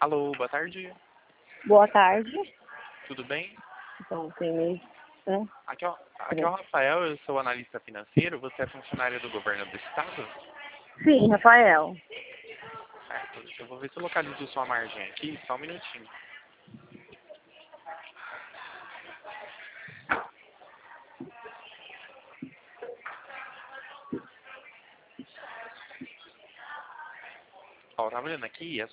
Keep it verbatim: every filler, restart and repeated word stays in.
Alô, boa tarde. Boa tarde. Tudo bem? Então, tem né? Aqui, ó, aqui é o Rafael, eu sou analista financeiro. Você é funcionário do governo do estado? Sim, Rafael. Certo. Eu vou ver se eu localizo sua margem aqui, só um minutinho. Ó, tá vendo aqui? A